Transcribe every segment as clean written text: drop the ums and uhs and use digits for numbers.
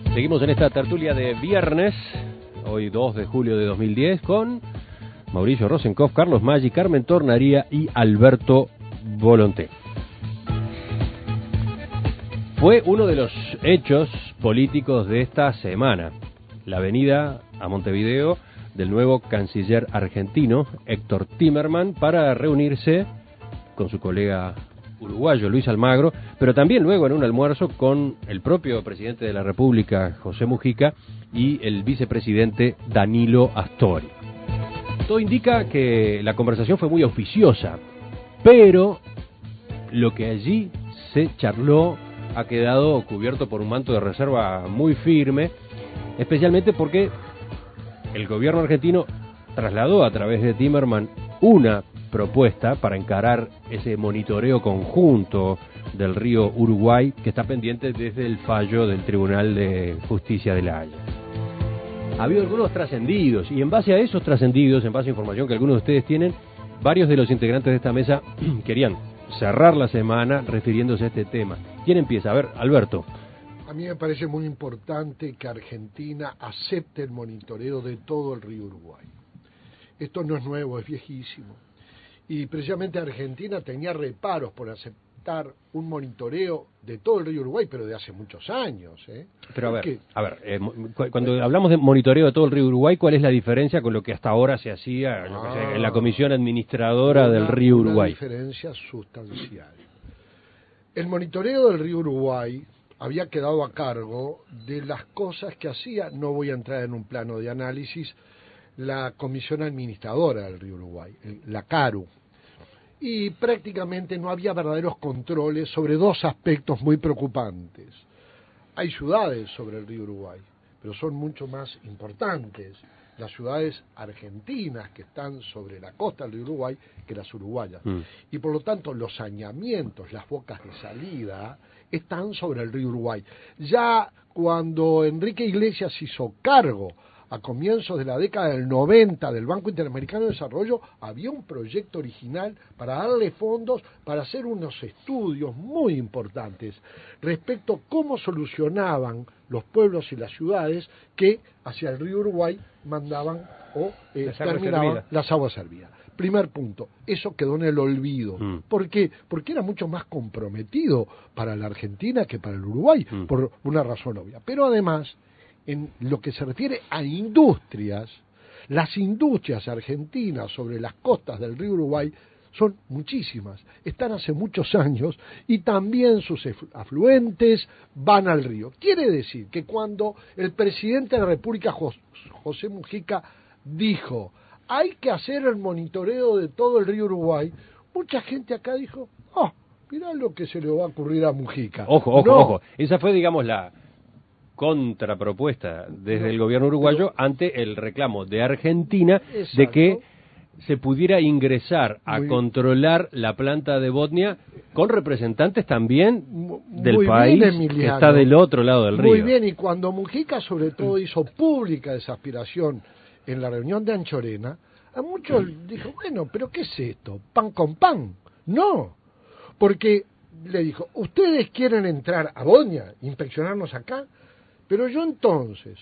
Seguimos en esta tertulia de viernes, hoy 2 de julio de 2010, con Mauricio Rosenkopf, Carlos Maggi, Carmen Tornaría y Alberto Volonté. Fue uno de los hechos políticos de esta semana, la venida a Montevideo del nuevo canciller argentino, Héctor Timerman, para reunirse con su colega uruguayo, Luis Almagro, pero también luego en un almuerzo con el propio presidente de la República, José Mujica, y el vicepresidente Danilo Astori. Todo indica que la conversación fue muy oficiosa, pero lo que allí se charló ha quedado cubierto por un manto de reserva muy firme, especialmente porque el gobierno argentino trasladó a través de Timerman una propuesta para encarar ese monitoreo conjunto del río Uruguay que está pendiente desde el fallo del Tribunal de Justicia de La Haya. Ha habido algunos trascendidos y en base a esos trascendidos, en base a información que algunos de ustedes tienen, varios de los integrantes de esta mesa querían cerrar la semana refiriéndose a este tema. ¿Quién empieza? A ver, Alberto. A mí me parece muy importante que Argentina acepte el monitoreo de todo el río Uruguay. Esto no es nuevo, es viejísimo. Y precisamente Argentina tenía reparos por aceptar un monitoreo de todo el río Uruguay, pero de hace muchos años. Pero a ver, cuando hablamos de monitoreo de todo el río Uruguay, ¿cuál es la diferencia con lo que hasta ahora se hacía en la Comisión Administradora del río Uruguay? Una diferencia sustancial. El monitoreo del río Uruguay había quedado a cargo de las cosas que hacía, no voy a entrar en un plano de análisis, la Comisión Administradora del río Uruguay, la CARU. Y prácticamente no había verdaderos controles sobre dos aspectos muy preocupantes. Hay ciudades sobre el río Uruguay, pero son mucho más importantes las ciudades argentinas que están sobre la costa del río Uruguay que las uruguayas. Y por lo tanto los saneamientos, las bocas de salida, están sobre el río Uruguay. Ya cuando Enrique Iglesias hizo cargo a comienzos de la década del 90 del Banco Interamericano de Desarrollo, había un proyecto original para darle fondos para hacer unos estudios muy importantes respecto a cómo solucionaban los pueblos y las ciudades que hacia el río Uruguay mandaban o terminaban las aguas servidas. Primer punto, eso quedó en el olvido. ¿Por qué? Porque era mucho más comprometido para la Argentina que para el Uruguay, por una razón obvia. Pero además, en lo que se refiere a industrias, las industrias argentinas sobre las costas del río Uruguay son muchísimas, están hace muchos años y también sus afluentes van al río. Quiere decir que cuando el presidente de la República, José Mujica, dijo hay que hacer el monitoreo de todo el río Uruguay, mucha gente acá dijo, mirá lo que se le va a ocurrir a Mujica. Ojo, esa fue, digamos, la contrapropuesta desde el gobierno uruguayo ante el reclamo de Argentina. Exacto. De que se pudiera ingresar a controlar la planta de Botnia con representantes también del país que está del otro lado del río. Muy bien, y cuando Mujica sobre todo hizo pública esa aspiración en la reunión de Anchorena, a muchos dijo, bueno, pero ¿qué es esto? ¿Pan con pan? No, porque le dijo, ¿ustedes quieren entrar a Botnia, inspeccionarnos acá? Pero yo entonces,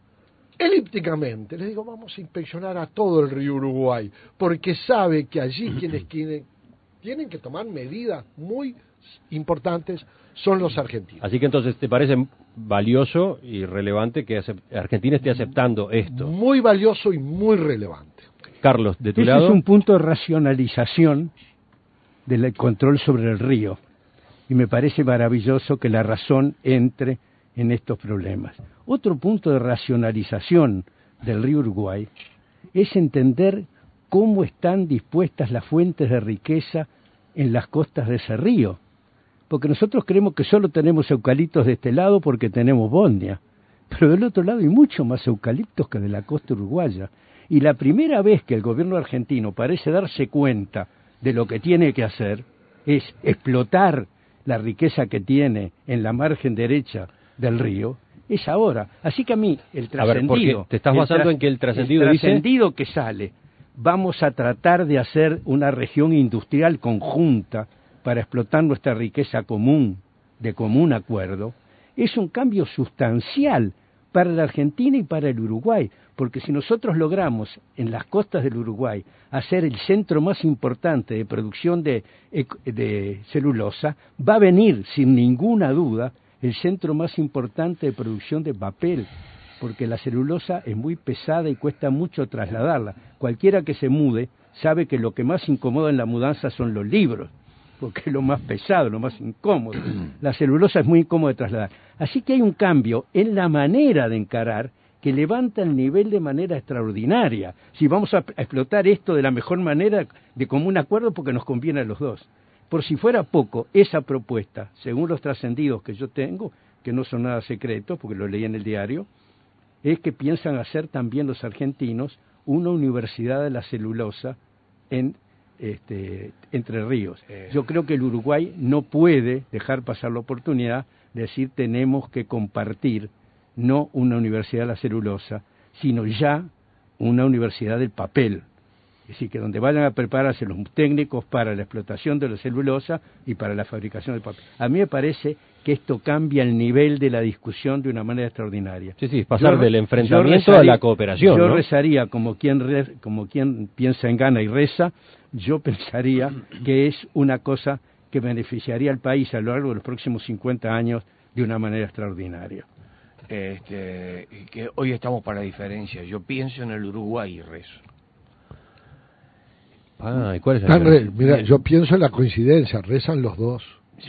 elípticamente, les digo, vamos a inspeccionar a todo el río Uruguay, porque sabe que allí quienes tienen que tomar medidas muy importantes son los argentinos. Así que entonces, ¿te parece valioso y relevante que Argentina esté aceptando esto? Muy valioso y muy relevante. Carlos, de tu lado. Es un punto de racionalización del control sobre el río, y me parece maravilloso que la razón entre en estos problemas. Otro punto de racionalización del río Uruguay es entender cómo están dispuestas las fuentes de riqueza en las costas de ese río. Porque nosotros creemos que solo tenemos eucaliptos de este lado porque tenemos Botnia, pero del otro lado hay mucho más eucaliptos que de la costa uruguaya. Y la primera vez que el gobierno argentino parece darse cuenta de lo que tiene que hacer es explotar la riqueza que tiene en la margen derecha del río, es ahora. Así que a mí el trascendido... te estás basando en que el trascendido dice... El trascendido que sale, vamos a tratar de hacer una región industrial conjunta para explotar nuestra riqueza común, de común acuerdo, es un cambio sustancial para la Argentina y para el Uruguay, porque si nosotros logramos en las costas del Uruguay hacer el centro más importante de producción de celulosa, va a venir sin ninguna duda el centro más importante de producción de papel, porque la celulosa es muy pesada y cuesta mucho trasladarla. Cualquiera que se mude sabe que lo que más incomoda en la mudanza son los libros, porque es lo más pesado, lo más incómodo. La celulosa es muy incómoda de trasladar. Así que hay un cambio en la manera de encarar que levanta el nivel de manera extraordinaria. Si vamos a explotar esto de la mejor manera, de común acuerdo, porque nos conviene a los dos. Por si fuera poco, esa propuesta, según los trascendidos que yo tengo, que no son nada secretos, porque lo leí en el diario, es que piensan hacer también los argentinos una universidad de la celulosa en Entre Ríos. Yo creo que el Uruguay no puede dejar pasar la oportunidad de decir tenemos que compartir no una universidad de la celulosa, sino ya una universidad del papel. Es decir, que donde vayan a prepararse los técnicos para la explotación de la celulosa y para la fabricación del papel. A mí me parece que esto cambia el nivel de la discusión de una manera extraordinaria. Sí, pasar del enfrentamiento a la cooperación. Yo ¿no? rezaría como quien piensa en gana y reza, yo pensaría que es una cosa que beneficiaría al país a lo largo de los próximos 50 años de una manera extraordinaria. Que hoy estamos para la diferencia. Yo pienso en el Uruguay y rezo. ¿Y cuál es la diferencia? Mira, yo pienso en la coincidencia, rezan los dos.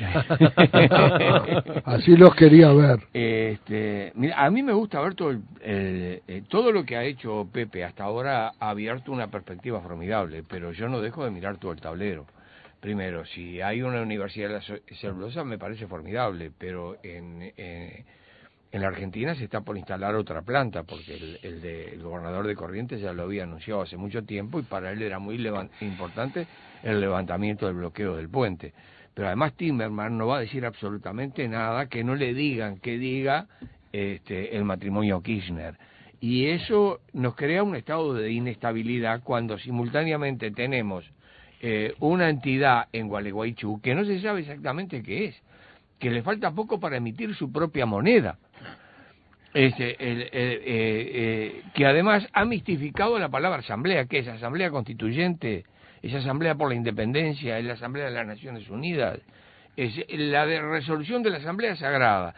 Así los quería ver. Mira, a mí me gusta ver todo lo que ha hecho Pepe hasta ahora. Ha abierto una perspectiva formidable, pero yo no dejo de mirar todo el tablero. Primero, si hay una universidad de la celulosa me parece formidable, pero en la Argentina se está por instalar otra planta, porque el gobernador de Corrientes ya lo había anunciado hace mucho tiempo y para él era muy importante el levantamiento del bloqueo del puente. Pero además Timerman no va a decir absolutamente nada que no le digan que diga el matrimonio Kirchner. Y eso nos crea un estado de inestabilidad cuando simultáneamente tenemos una entidad en Gualeguaychú que no se sabe exactamente qué es, que le falta poco para emitir su propia moneda. Que además ha mistificado la palabra asamblea, que es asamblea constituyente, es asamblea por la independencia, es la asamblea de las Naciones Unidas, es la de resolución de la asamblea sagrada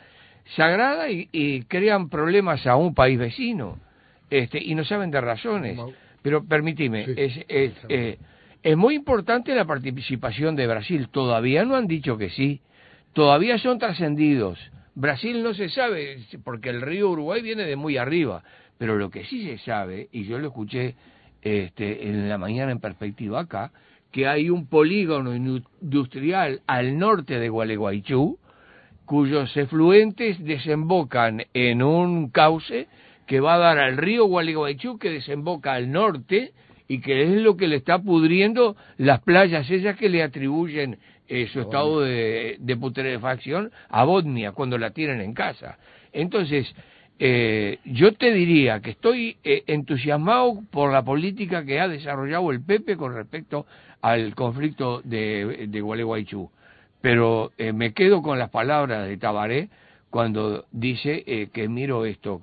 y crean problemas a un país vecino, y no saben de razones. Pero permíteme, sí, es muy importante la participación de Brasil. Todavía no han dicho que sí, todavía son trascendidos. Brasil no se sabe, porque el río Uruguay viene de muy arriba, pero lo que sí se sabe, y yo lo escuché en la mañana en Perspectiva acá, que hay un polígono industrial al norte de Gualeguaychú, cuyos efluentes desembocan en un cauce que va a dar al río Gualeguaychú, que desemboca al norte, y que es lo que le está pudriendo las playas esas que le atribuyen su estado de putrefacción a Bodnia cuando la tienen en casa. Entonces, yo te diría que estoy entusiasmado por la política que ha desarrollado el Pepe con respecto al conflicto de Gualeguaychú, pero me quedo con las palabras de Tabaré cuando dice que miro esto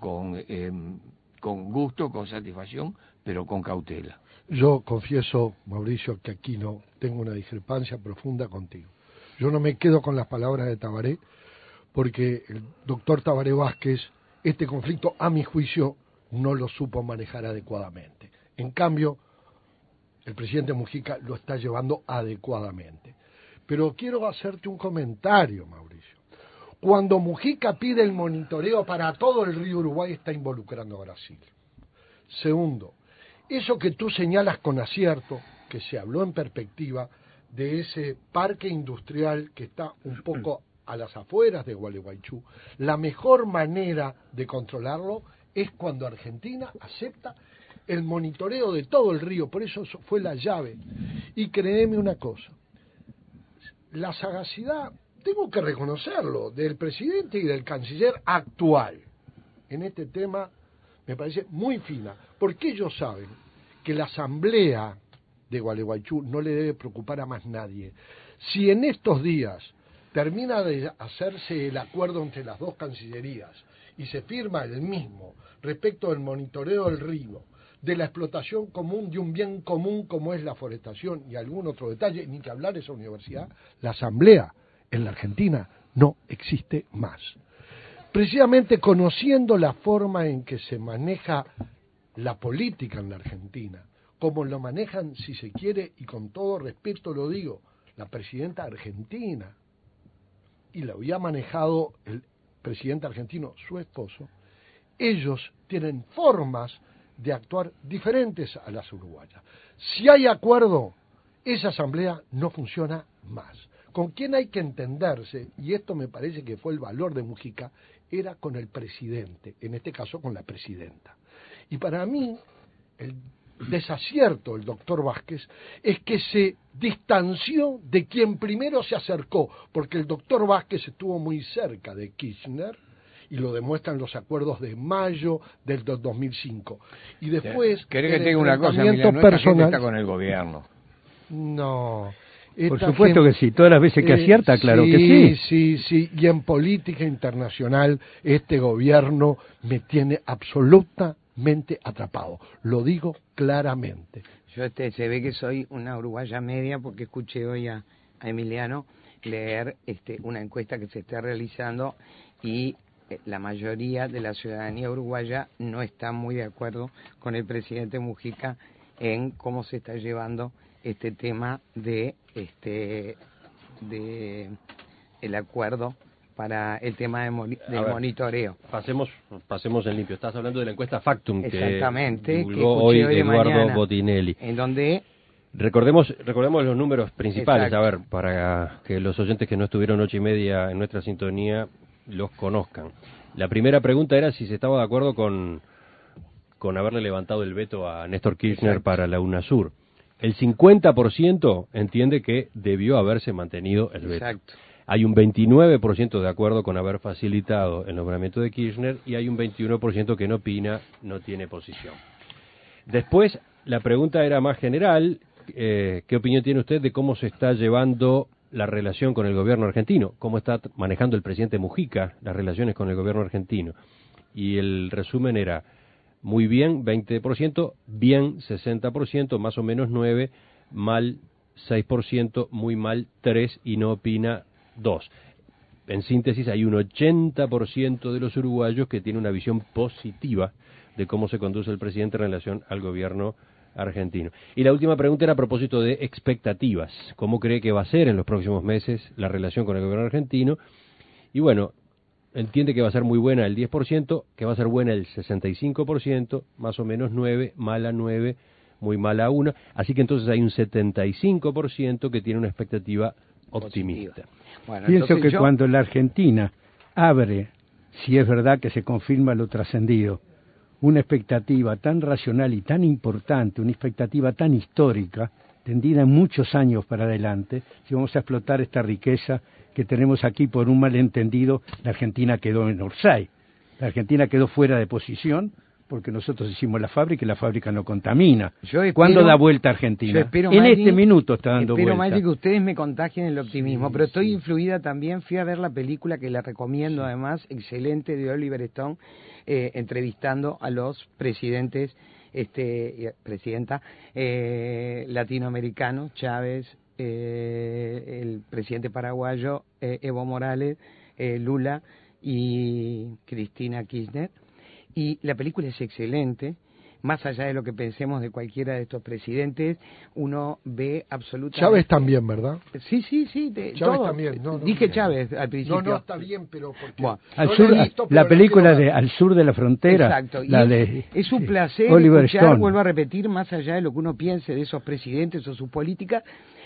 con gusto, con satisfacción, pero con cautela. Yo confieso, Mauricio, que aquí no tengo una discrepancia profunda contigo. Yo no me quedo con las palabras de Tabaré, porque el doctor Tabaré Vázquez, este conflicto, a mi juicio, no lo supo manejar adecuadamente. En cambio, el presidente Mujica lo está llevando adecuadamente. Pero quiero hacerte un comentario, Mauricio. Cuando Mujica pide el monitoreo para todo el río Uruguay, está involucrando a Brasil. Segundo, eso que tú señalas con acierto, que se habló en Perspectiva, de ese parque industrial que está un poco a las afueras de Gualeguaychú, la mejor manera de controlarlo es cuando Argentina acepta el monitoreo de todo el río, por eso fue la llave. Y créeme una cosa, la sagacidad, tengo que reconocerlo, del presidente y del canciller actual en este tema me parece muy fina, porque ellos saben que la asamblea de Gualeguaychú no le debe preocupar a más nadie. Si en estos días termina de hacerse el acuerdo entre las dos cancillerías y se firma el mismo respecto del monitoreo del río, de la explotación común de un bien común como es la forestación y algún otro detalle, ni que hablar de esa universidad, la asamblea en la Argentina no existe más. Precisamente conociendo la forma en que se maneja la política en la Argentina, como lo manejan, si se quiere, y con todo respeto lo digo, la presidenta argentina, y lo había manejado el presidente argentino, su esposo, ellos tienen formas de actuar diferentes a las uruguayas. Si hay acuerdo, esa asamblea no funciona más. Con quien hay que entenderse, y esto me parece que fue el valor de Mujica, era con el presidente, en este caso con la presidenta. Y para mí, el desacierto del doctor Vázquez es que se distanció de quien primero se acercó, porque el doctor Vázquez estuvo muy cerca de Kirchner, y lo demuestran los acuerdos de mayo del 2005. Y después... ¿Querés que te diga una cosa, Emiliano? Esta gente está con el gobierno. No... Por supuesto que sí, todas las veces que acierta, claro que sí. Sí, y en política internacional este gobierno me tiene absolutamente atrapado, lo digo claramente. Yo se ve que soy una uruguaya media porque escuché hoy a Emiliano leer una encuesta que se está realizando y la mayoría de la ciudadanía uruguaya no está muy de acuerdo con el presidente Mujica en cómo se está llevando este tema de el acuerdo para el tema del monitoreo. Pasemos en limpio. Estás hablando de la encuesta Factum exactamente, que divulgó hoy Eduardo mañana, Botinelli. En donde recordemos los números principales, exacto, a ver, para que los oyentes que no estuvieron 8:30 en nuestra sintonía los conozcan. La primera pregunta era si se estaba de acuerdo con haberle levantado el veto a Néstor Kirchner, exacto, para la UNASUR. El 50% entiende que debió haberse mantenido el veto. exacto. Hay un 29% de acuerdo con haber facilitado el nombramiento de Kirchner y hay un 21% que no opina, no tiene posición. Después, la pregunta era más general. ¿Qué opinión tiene usted de cómo se está llevando la relación con el gobierno argentino? ¿Cómo está manejando el presidente Mujica las relaciones con el gobierno argentino? Y el resumen era: muy bien, 20%, bien, 60%, más o menos 9%, mal, 6%, muy mal, 3%, y no opina, 2%. En síntesis, hay un 80% de los uruguayos que tiene una visión positiva de cómo se conduce el presidente en relación al gobierno argentino. Y la última pregunta era a propósito de expectativas. ¿Cómo cree que va a ser en los próximos meses la relación con el gobierno argentino? Y bueno, entiende que va a ser muy buena el 10%, que va a ser buena el 65%, más o menos 9%, mala 9%, muy mala 1%. Así que entonces hay un 75% que tiene una expectativa optimista. Bueno, pienso que cuando la Argentina abre, si es verdad que se confirma lo trascendido, una expectativa tan racional y tan importante, una expectativa tan histórica, tendida en muchos años para adelante, si vamos a explotar esta riqueza que tenemos aquí por un malentendido, la Argentina quedó en Orsay. La Argentina quedó fuera de posición porque nosotros hicimos la fábrica y la fábrica no contamina. ¿Cuándo da vuelta Argentina? En este minuto está dando vuelta. Espero, Maggi, que ustedes me contagien el optimismo, pero estoy influida también. Fui a ver la película que la recomiendo, además, excelente, de Oliver Stone, entrevistando a los presidentes, presidenta latinoamericanos, Chávez, el presidente paraguayo, Evo Morales, Lula y Cristina Kirchner. Y la película es excelente. Más allá de lo que pensemos de cualquiera de estos presidentes, uno ve absolutamente... Chávez también, ¿verdad? Sí. Chávez todo. también. Dije Chávez al principio. No, está bien, pero... Porque bueno, la película de Al sur de la frontera. Exacto. Es un placer Oliver escuchar, Stone. vuelvo a repetir, más allá de lo que uno piense de esos presidentes o sus políticas,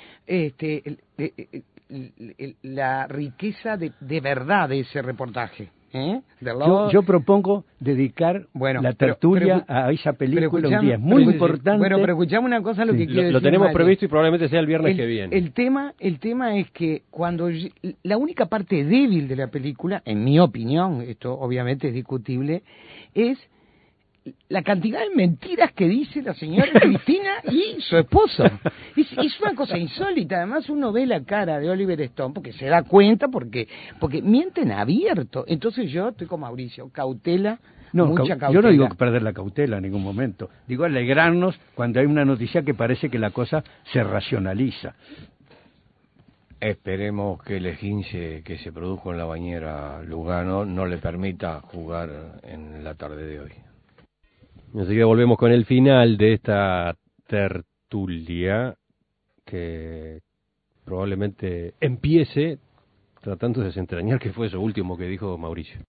la riqueza de verdad de ese reportaje. Yo propongo dedicar la tertulia a esa película un día. Es muy importante. Bueno, pero escuchame una cosa, lo que quiero decir. Lo tenemos previsto y probablemente sea el viernes que viene. El tema es que cuando la única parte débil de la película, en mi opinión, esto obviamente es discutible, es la cantidad de mentiras que dice la señora Cristina y su esposo. Es una cosa insólita. Además uno ve la cara de Oliver Stone porque se da cuenta, porque mienten abierto. Entonces yo estoy con Mauricio, cautela. No, mucha cautela. yo no digo perder la cautela en ningún momento. Digo alegrarnos cuando hay una noticia que parece que la cosa se racionaliza. Esperemos que el esguince que se produjo en la bañera Lugano no le permita jugar en la tarde de hoy. Así que volvemos con el final de esta tertulia que probablemente empiece tratando de desentrañar qué fue eso último que dijo Mauricio.